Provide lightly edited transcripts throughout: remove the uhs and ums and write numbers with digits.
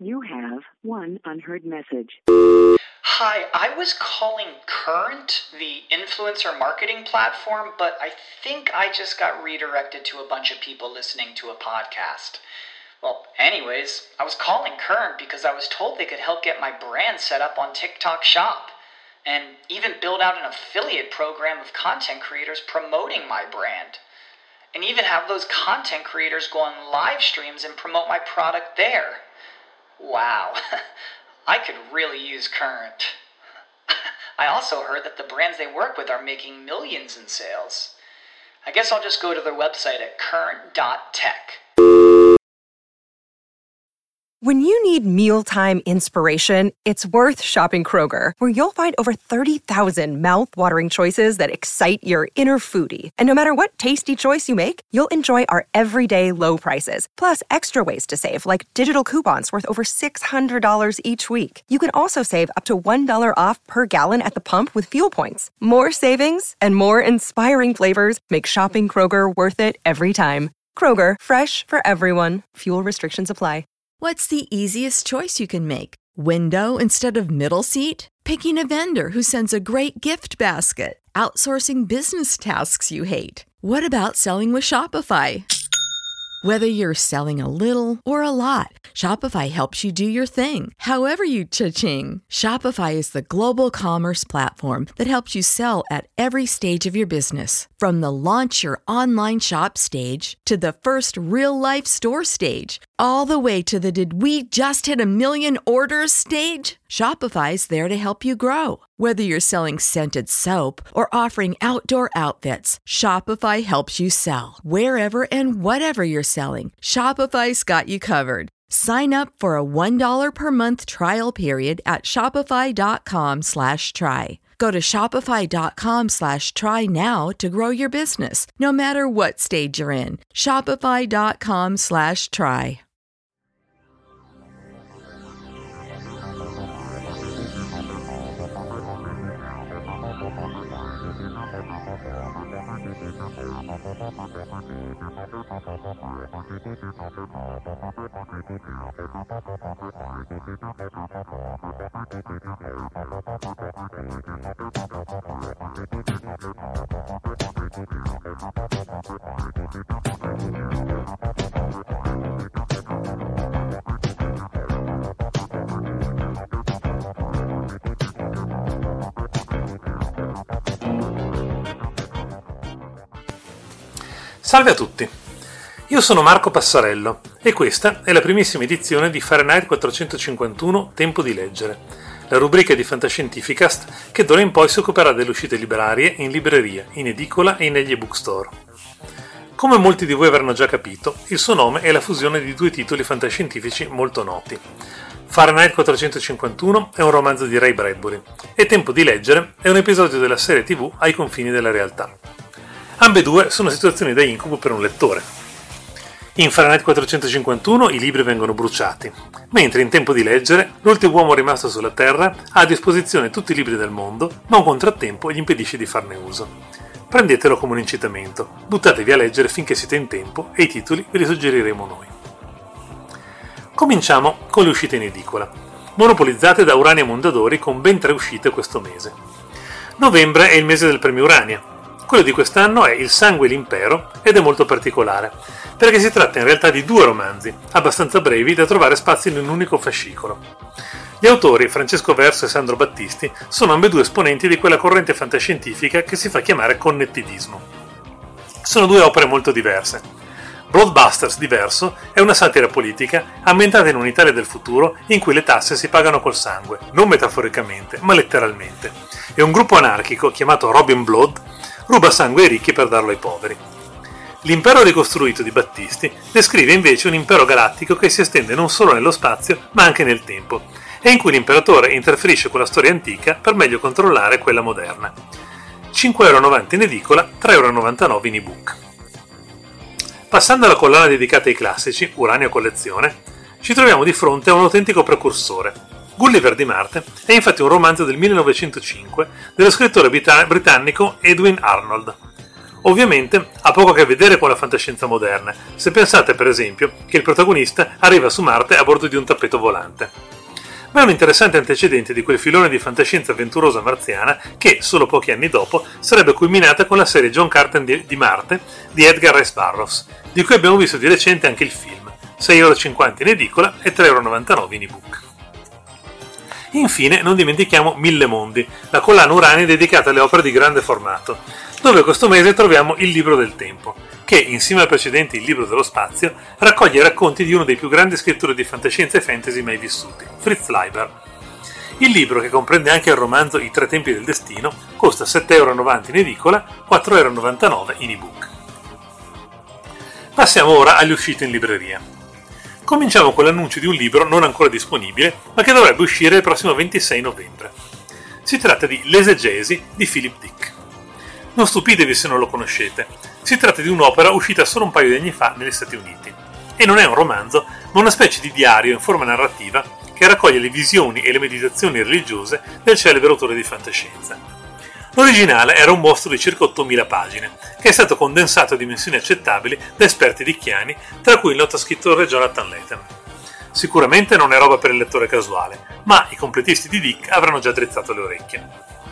You have one unheard message. Hi, I was calling Current, the influencer marketing platform, but I think I just got redirected to a bunch of people listening to a podcast. Well, anyways, I was calling Current because I was told they could help get my brand set up on TikTok Shop, and even build out an affiliate program of content creators promoting my brand, and even have those content creators go on live streams and promote my product there. Wow, I could really use Current. I also heard that the brands they work with are making millions in sales. I guess I'll just go to their website at current.tech. When you need mealtime inspiration, it's worth shopping Kroger, where you'll find over 30,000 mouth-watering choices that excite your inner foodie. And no matter what tasty choice you make, you'll enjoy our everyday low prices, plus extra ways to save, like digital coupons worth over $600 each week. You can also save up to $1 off per gallon at the pump with fuel points. More savings and more inspiring flavors make shopping Kroger worth it every time. Kroger, fresh for everyone. Fuel restrictions apply. What's the easiest choice you can make? Window instead of middle seat? Picking a vendor who sends a great gift basket? Outsourcing business tasks you hate? What about selling with Shopify? Whether you're selling a little or a lot, Shopify helps you do your thing, however you cha-ching. Shopify is the global commerce platform that helps you sell at every stage of your business. From the launch your online shop stage to the first real-life store stage, all the way to the did we just hit 1 million orders stage? Shopify's there to help you grow. Whether you're selling scented soap or offering outdoor outfits, Shopify helps you sell. Wherever and whatever you're selling, Shopify's got you covered. Sign up for a $1 per month trial period at shopify.com/try. Go to shopify.com/try now to grow your business, no matter what stage you're in. Shopify.com/try. Salve a tutti, io sono Marco Passarello e questa è la primissima edizione di Fahrenheit 451 Tempo di leggere, la rubrica di Fantascientificast che d'ora in poi si occuperà delle uscite librarie, in libreria, in edicola e negli ebook store. Come molti di voi avranno già capito, il suo nome è la fusione di due titoli fantascientifici molto noti. Fahrenheit 451 è un romanzo di Ray Bradbury e Tempo di leggere è un episodio della serie TV Ai confini della realtà. Ambedue sono situazioni da incubo per un lettore. In Fahrenheit 451 i libri vengono bruciati, mentre in Tempo di leggere l'ultimo uomo rimasto sulla Terra ha a disposizione tutti i libri del mondo, ma un contrattempo gli impedisce di farne uso. Prendetelo come un incitamento, buttatevi a leggere finché siete in tempo e i titoli ve li suggeriremo noi. Cominciamo con le uscite in edicola, monopolizzate da Urania Mondadori con ben 3 uscite questo mese. Novembre è il mese del premio Urania. Quello di quest'anno è Il sangue e l'impero ed è molto particolare, perché si tratta in realtà di 2 romanzi, abbastanza brevi da trovare spazio in un unico fascicolo. Gli autori, Francesco Verso e Sandro Battisti, sono ambedue esponenti di quella corrente fantascientifica che si fa chiamare connettivismo. Sono 2 opere molto diverse. Blockbusters di Verso è una satira politica ambientata in un'Italia del futuro in cui le tasse si pagano col sangue, non metaforicamente, ma letteralmente, e un gruppo anarchico chiamato Robin Blood ruba sangue ai ricchi per darlo ai poveri. L'impero ricostruito di Battisti descrive invece un impero galattico che si estende non solo nello spazio ma anche nel tempo, e in cui l'imperatore interferisce con la storia antica per meglio controllare quella moderna. 5,90€ in edicola, 3,99€ in ebook. Passando alla collana dedicata ai classici, Uranio Collezione, ci troviamo di fronte a un autentico precursore. Gulliver di Marte è infatti un romanzo del 1905 dello scrittore britannico Edwin Arnold. Ovviamente ha poco a che vedere con la fantascienza moderna, se pensate per esempio che il protagonista arriva su Marte a bordo di un tappeto volante. Ma è un interessante antecedente di quel filone di fantascienza avventurosa marziana che, solo pochi anni dopo, sarebbe culminata con la serie John Carter di Marte di Edgar Rice Burroughs, di cui abbiamo visto di recente anche il film, €6,50 in edicola e €3,99 in ebook. Infine non dimentichiamo Mille Mondi, la collana Urania dedicata alle opere di grande formato, dove questo mese troviamo Il Libro del Tempo, che, insieme al precedente Il Libro dello Spazio, raccoglie i racconti di uno dei più grandi scrittori di fantascienza e fantasy mai vissuti, Fritz Leiber. Il libro, che comprende anche il romanzo I Tre Tempi del Destino, costa €7,90 in edicola, €4,99 in ebook. Passiamo ora alle uscite in libreria. Cominciamo con l'annuncio di un libro non ancora disponibile, ma che dovrebbe uscire il prossimo 26 novembre. Si tratta di L'Esegesi di Philip Dick. Non stupitevi se non lo conoscete, si tratta di un'opera uscita solo un paio di anni fa negli Stati Uniti. E non è un romanzo, ma una specie di diario in forma narrativa che raccoglie le visioni e le meditazioni religiose del celebre autore di fantascienza. L'originale era un mostro di circa 8.000 pagine, che è stato condensato a dimensioni accettabili da esperti dicchiani, tra cui il noto scrittore Jonathan Lethem. Sicuramente non è roba per il lettore casuale, ma i completisti di Dick avranno già drizzato le orecchie.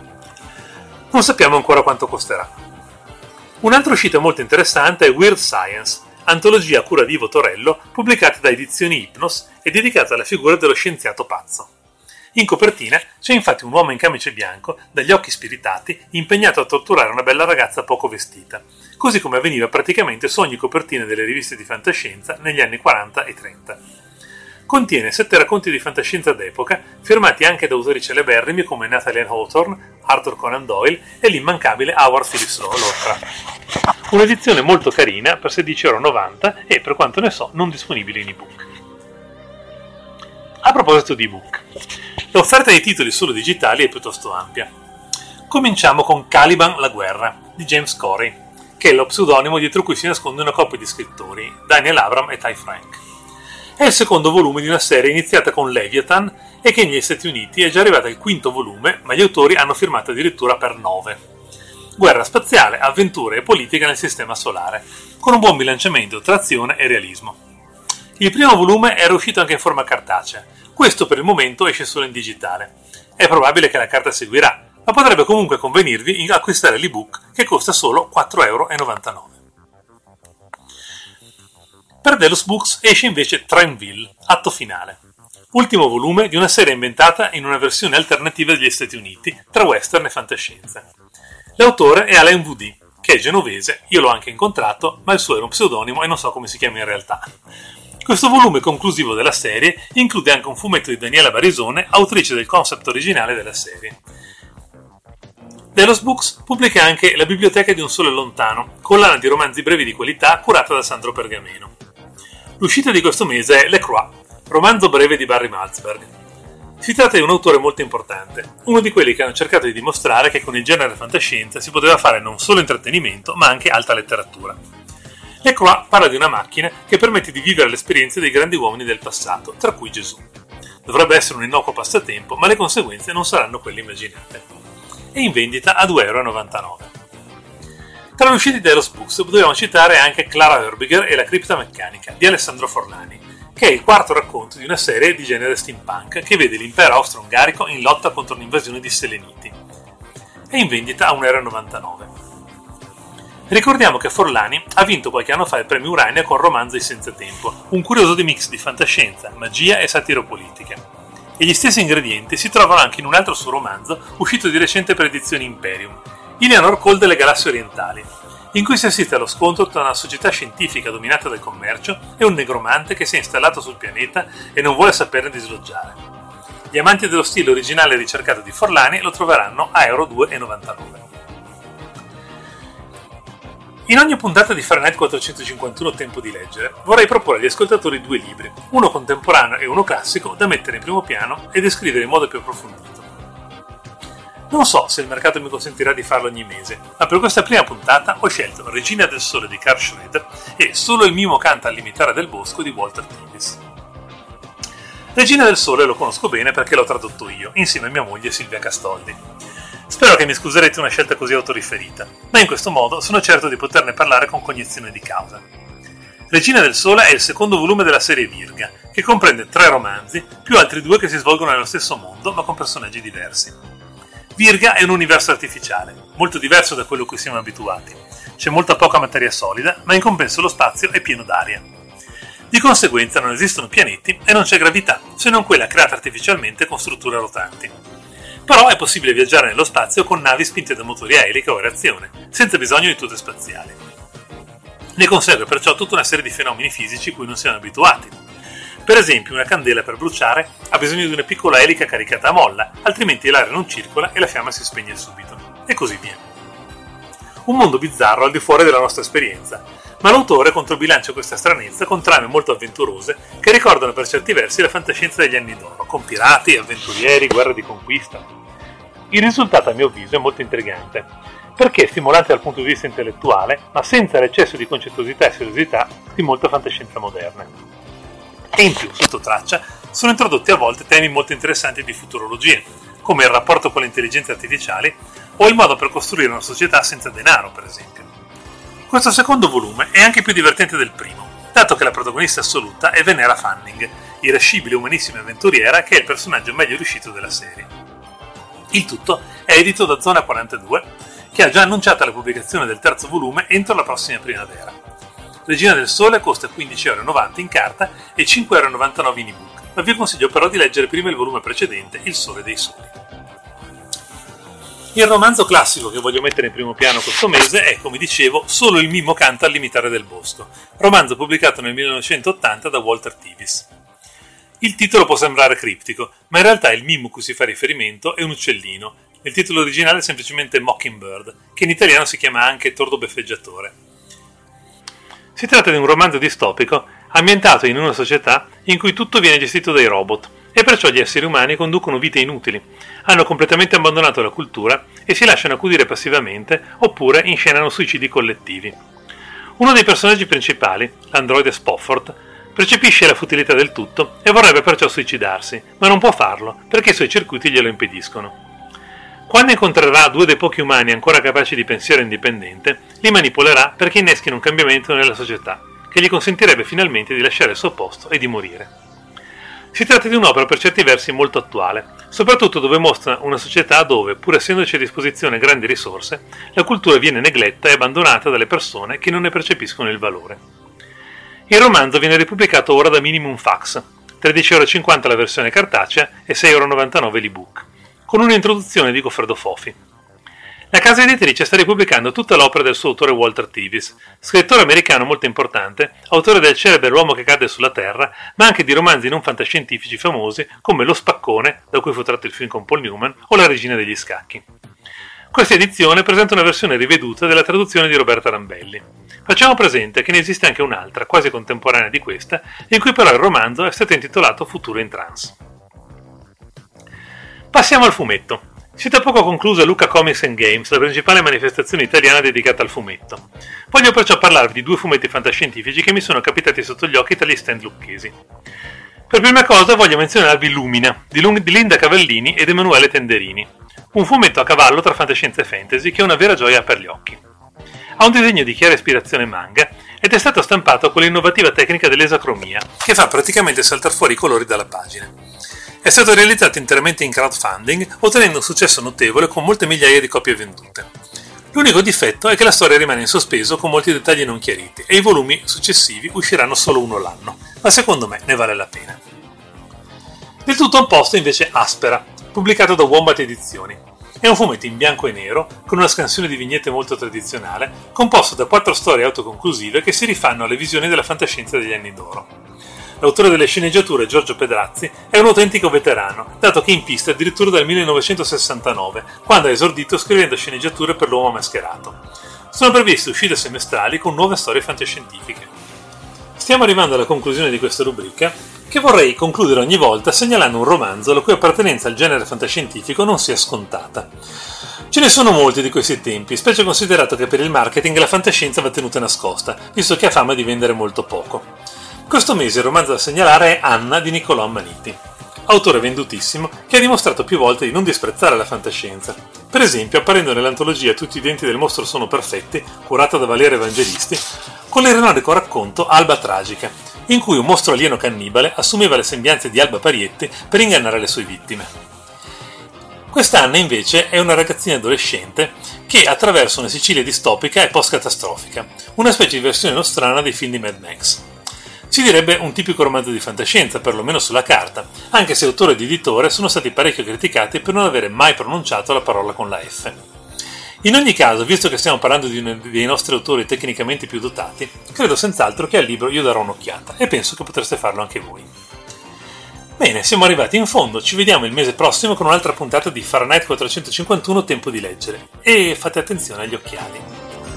Non sappiamo ancora quanto costerà. Un'altra uscita molto interessante è Weird Science, antologia a cura di Ivo Torello, pubblicata da Edizioni Hypnos e dedicata alla figura dello scienziato pazzo. In copertina c'è infatti un uomo in camice bianco, dagli occhi spiritati, impegnato a torturare una bella ragazza poco vestita, così come avveniva praticamente su ogni copertina delle riviste di fantascienza negli anni 40 e 30. Contiene 7 racconti di fantascienza d'epoca, firmati anche da autori celeberrimi come Nathaniel Hawthorne, Arthur Conan Doyle e l'immancabile Howard Phillips Lovecraft. Un'edizione molto carina per €16,90 e, per quanto ne so, non disponibile in ebook. A proposito di ebook, l'offerta di titoli solo digitali è piuttosto ampia. Cominciamo con Caliban la guerra di James Corey, che è lo pseudonimo dietro cui si nasconde una coppia di scrittori, Daniel Abram e Ty Frank. È il secondo volume di una serie iniziata con Leviathan e che negli Stati Uniti è già arrivata al 5º volume, ma gli autori hanno firmato addirittura per 9. Guerra spaziale, avventura e politica nel sistema solare, con un buon bilanciamento tra azione e realismo. Il primo volume era uscito anche in forma cartacea, questo per il momento esce solo in digitale. È probabile che la carta seguirà, ma potrebbe comunque convenirvi acquistare l'ebook che costa solo €4,99. Per Delos Books esce invece Trainville, atto finale, ultimo volume di una serie inventata in una versione alternativa degli Stati Uniti tra western e fantascienza. L'autore è Alain Woody, che è genovese, io l'ho anche incontrato, ma il suo era un pseudonimo e non so come si chiama in realtà. Questo volume conclusivo della serie include anche un fumetto di Daniela Barisone, autrice del concept originale della serie. Delos Books pubblica anche La biblioteca di un sole lontano, collana di romanzi brevi di qualità curata da Sandro Pergameno. L'uscita di questo mese è Le Croix, romanzo breve di Barry Malzberg. Si tratta di un autore molto importante, uno di quelli che hanno cercato di dimostrare che con il genere fantascienza si poteva fare non solo intrattenimento, ma anche alta letteratura. Le Croix parla di una macchina che permette di vivere l'esperienza dei grandi uomini del passato, tra cui Gesù. Dovrebbe essere un innocuo passatempo, ma le conseguenze non saranno quelle immaginate. È in vendita a €2,99. Tra le uscite di Delos Books dobbiamo citare anche Clara Herbiger e la cripta meccanica di Alessandro Forlani, che è il quarto racconto di una serie di genere steampunk che vede l'impero austro-ungarico in lotta contro un'invasione di seleniti. È in vendita a €1,99. Ricordiamo che Forlani ha vinto qualche anno fa il premio Urania con Romanzo di Senza Tempo, un curioso mix di fantascienza, magia e satira politica. E gli stessi ingredienti si trovano anche in un altro suo romanzo uscito di recente per edizioni Imperium, Eleanor Cole delle Galassie Orientali, in cui si assiste allo scontro tra una società scientifica dominata dal commercio e un negromante che si è installato sul pianeta e non vuole saperne di sloggiare. Gli amanti dello stile originale e ricercato di Forlani lo troveranno a €2,99. In ogni puntata di Fahrenheit 451 Tempo di leggere vorrei proporre agli ascoltatori 2 libri, uno contemporaneo e uno classico, da mettere in primo piano e descrivere in modo più approfondito. Non so se il mercato mi consentirà di farlo ogni mese, ma per questa prima puntata ho scelto Regina del Sole di Carl Schroeder e Solo il mimo canta al limitare del bosco di Walter Tevis. Regina del Sole lo conosco bene perché l'ho tradotto io, insieme a mia moglie Silvia Castoldi. Spero che mi scuserete una scelta così autoriferita, ma in questo modo sono certo di poterne parlare con cognizione di causa. Regina del Sole è il secondo volume della serie Virga, che comprende 3 romanzi, più altri 2 che si svolgono nello stesso mondo, ma con personaggi diversi. Virga è un universo artificiale, molto diverso da quello a cui siamo abituati. C'è molta poca materia solida, ma in compenso lo spazio è pieno d'aria. Di conseguenza non esistono pianeti e non c'è gravità, se non quella creata artificialmente con strutture rotanti. Però è possibile viaggiare nello spazio con navi spinte da motori a elica o a reazione, senza bisogno di tute spaziali. Ne consegue perciò tutta una serie di fenomeni fisici cui non siamo abituati. Per esempio, una candela per bruciare ha bisogno di una piccola elica caricata a molla, altrimenti l'aria non circola e la fiamma si spegne subito. E così via. Un mondo bizzarro al di fuori della nostra esperienza, ma l'autore controbilancia questa stranezza con trame molto avventurose che ricordano per certi versi la fantascienza degli anni d'oro, con pirati, avventurieri, guerre di conquista. Il risultato, a mio avviso, è molto intrigante, perché è stimolante dal punto di vista intellettuale, ma senza l'eccesso di concettosità e seriosità di molta fantascienza moderna. E in più, sotto traccia, sono introdotti a volte temi molto interessanti di futurologia, come il rapporto con le intelligenze artificiali o il modo per costruire una società senza denaro, per esempio. Questo secondo volume è anche più divertente del primo, dato che la protagonista assoluta è Venera Fanning, irascibile, umanissima avventuriera che è il personaggio meglio riuscito della serie. Il tutto è edito da Zona 42, che ha già annunciato la pubblicazione del terzo volume entro la prossima primavera. Regina del Sole costa 15,90€ in carta e 5,99€ in ebook, ma vi consiglio però di leggere prima il volume precedente, Il Sole dei Soli. Il romanzo classico che voglio mettere in primo piano questo mese è, come dicevo, Solo il mimo canta al limitare del bosco, romanzo pubblicato nel 1980 da Walter Tevis. Il titolo può sembrare criptico, ma in realtà il mimo cui si fa riferimento è un uccellino. Il titolo originale è semplicemente Mockingbird, che in italiano si chiama anche Tordo beffeggiatore. Si tratta di un romanzo distopico ambientato in una società in cui tutto viene gestito dai robot e perciò gli esseri umani conducono vite inutili, hanno completamente abbandonato la cultura e si lasciano accudire passivamente oppure inscenano suicidi collettivi. Uno dei personaggi principali, l'androide Spofford, percepisce la futilità del tutto e vorrebbe perciò suicidarsi, ma non può farlo perché i suoi circuiti glielo impediscono. Quando incontrerà 2 dei pochi umani ancora capaci di pensiero indipendente, li manipolerà perché inneschino un cambiamento nella società, che gli consentirebbe finalmente di lasciare il suo posto e di morire. Si tratta di un'opera per certi versi molto attuale, soprattutto dove mostra una società dove, pur essendoci a disposizione grandi risorse, la cultura viene negletta e abbandonata dalle persone che non ne percepiscono il valore. Il romanzo viene ripubblicato ora da Minimum Fax, 13,50€ la versione cartacea e 6,99€ l'ebook, con un'introduzione di Goffredo Fofi. La casa editrice sta ripubblicando tutta l'opera del suo autore Walter Tevis, scrittore americano molto importante, autore del celebre L'uomo che cade sulla Terra, ma anche di romanzi non fantascientifici famosi come Lo Spaccone, da cui fu tratto il film con Paul Newman, o La regina degli scacchi. Questa edizione presenta una versione riveduta della traduzione di Roberta Rambelli. Facciamo presente che ne esiste anche un'altra, quasi contemporanea di questa, in cui però il romanzo è stato intitolato Futuro in Trance. Passiamo al fumetto. Si è da poco conclusa Lucca Comics and Games, la principale manifestazione italiana dedicata al fumetto. Voglio perciò parlarvi di 2 fumetti fantascientifici che mi sono capitati sotto gli occhi tra gli stand lucchesi. Per prima cosa voglio menzionarvi Lumina, di Linda Cavallini ed Emanuele Tenderini, un fumetto a cavallo tra fantascienza e fantasy che è una vera gioia per gli occhi. Ha un disegno di chiara ispirazione manga ed è stato stampato con l'innovativa tecnica dell'esacromia, che fa praticamente saltare fuori i colori dalla pagina. È stato realizzato interamente in crowdfunding, ottenendo un successo notevole con molte migliaia di copie vendute. L'unico difetto è che la storia rimane in sospeso con molti dettagli non chiariti e i volumi successivi usciranno solo uno l'anno, ma secondo me ne vale la pena. Del tutto opposto invece Aspera, pubblicato da Wombat Edizioni. È un fumetto in bianco e nero, con una scansione di vignette molto tradizionale, composto da 4 storie autoconclusive che si rifanno alle visioni della fantascienza degli anni d'oro. L'autore delle sceneggiature, Giorgio Pedrazzi, è un autentico veterano, dato che è in pista addirittura dal 1969, quando ha esordito scrivendo sceneggiature per l'Uomo Mascherato. Sono previste uscite semestrali con nuove storie fantascientifiche. Stiamo arrivando alla conclusione di questa rubrica, che vorrei concludere ogni volta segnalando un romanzo la cui appartenenza al genere fantascientifico non sia scontata. Ce ne sono molti di questi tempi, specie considerato che per il marketing la fantascienza va tenuta nascosta, visto che ha fama di vendere molto poco. Questo mese il romanzo da segnalare è Anna di Niccolò Ammaniti, autore vendutissimo che ha dimostrato più volte di non disprezzare la fantascienza. per esempio apparendo nell'antologia Tutti i denti del mostro sono perfetti, curata da Valerio Evangelisti, con l'ironico racconto Alba Tragica, in cui un mostro alieno cannibale assumeva le sembianze di Alba Parietti per ingannare le sue vittime. Quest'Anna invece è una ragazzina adolescente che attraversa una Sicilia distopica e post-catastrofica, una specie di versione nostrana dei film di Mad Max. Si direbbe un tipico romanzo di fantascienza, perlomeno sulla carta, anche se autore ed editore sono stati parecchio criticati per non avere mai pronunciato la parola con la F. In ogni caso, visto che stiamo parlando di uno dei nostri autori tecnicamente più dotati, credo senz'altro che al libro io darò un'occhiata e penso che potreste farlo anche voi. Bene, siamo arrivati in fondo, ci vediamo il mese prossimo con un'altra puntata di Fahrenheit 451 Tempo di leggere e fate attenzione agli occhiali.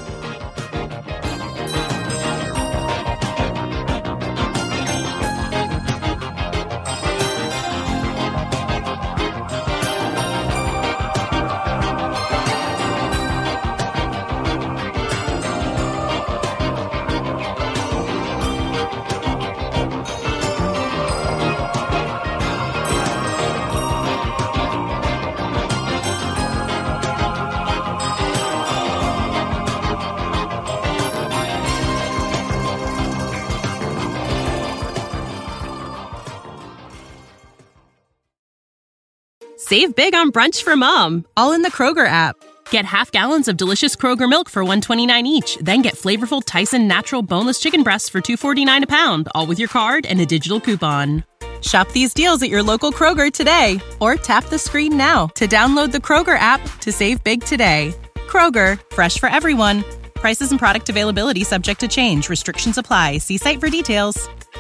Save big on brunch for mom, all in the Kroger app. Get half gallons of delicious Kroger milk for $1.29 each. Then get flavorful Tyson natural boneless chicken breasts for $2.49 a pound, all with your card and a digital coupon. Shop these deals at your local Kroger today, or tap the screen now to download the Kroger app to save big today. Kroger, fresh for everyone. Prices and product availability subject to change. Restrictions apply. See site for details.